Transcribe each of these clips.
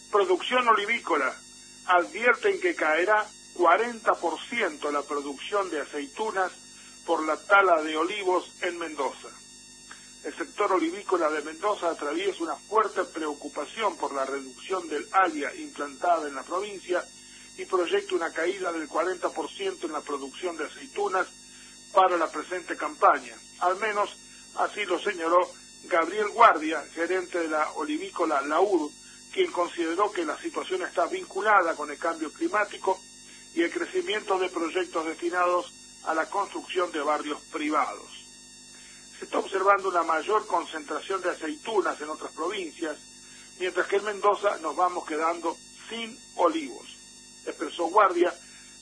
Producción olivícola. Advierten que caerá 40% la producción de aceitunas por la tala de olivos en Mendoza. El sector olivícola de Mendoza atraviesa una fuerte preocupación por la reducción del área implantada en la provincia y proyecta una caída del 40% en la producción de aceitunas para la presente campaña. Al menos así lo señaló Gabriel Guardia, gerente de la olivícola Laur, quien consideró que la situación está vinculada con el cambio climático y el crecimiento de proyectos destinados a la construcción de barrios privados. Se está observando una mayor concentración de aceitunas en otras provincias, mientras que en Mendoza nos vamos quedando sin olivos, expresó Guardia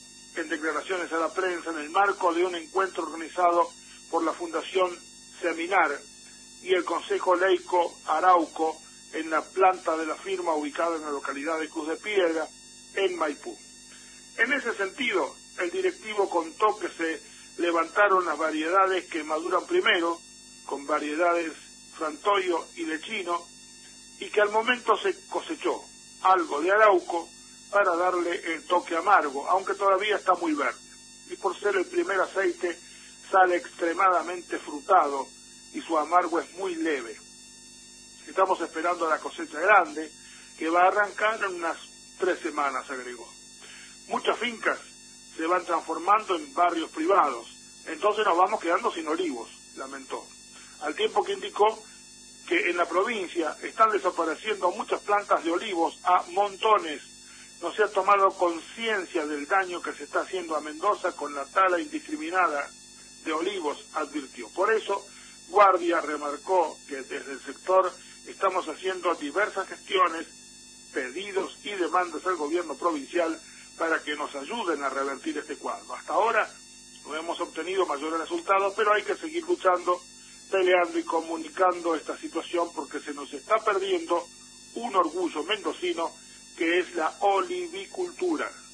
en declaraciones a la prensa en el marco de un encuentro organizado por la Fundación Seminar y el Consejo Leico Arauco en la planta de la firma ubicada en la localidad de Cruz de Piedra, en Maipú. En ese sentido, el directivo contó que se levantaron las variedades que maduran primero, con variedades Frantoio y Lechino, y que al momento se cosechó algo de Arauco para darle el toque amargo, aunque todavía está muy verde. Y por ser el primer aceite, sale extremadamente frutado y su amargo es muy leve. Estamos esperando la cosecha grande, que va a arrancar en unas 3 semanas, agregó. Muchas fincas se van transformando en barrios privados, entonces nos vamos quedando sin olivos, lamentó. Al tiempo que indicó que en la provincia están desapareciendo muchas plantas de olivos a montones. No se ha tomado conciencia del daño que se está haciendo a Mendoza con la tala indiscriminada de olivos, advirtió. Por eso, Guardia remarcó que desde el sector estamos haciendo diversas gestiones, pedidos y demandas al gobierno provincial para que nos ayuden a revertir este cuadro. Hasta ahora no hemos obtenido mayores resultados, pero hay que seguir luchando, peleando y comunicando esta situación porque se nos está perdiendo un orgullo mendocino que es la olivicultura.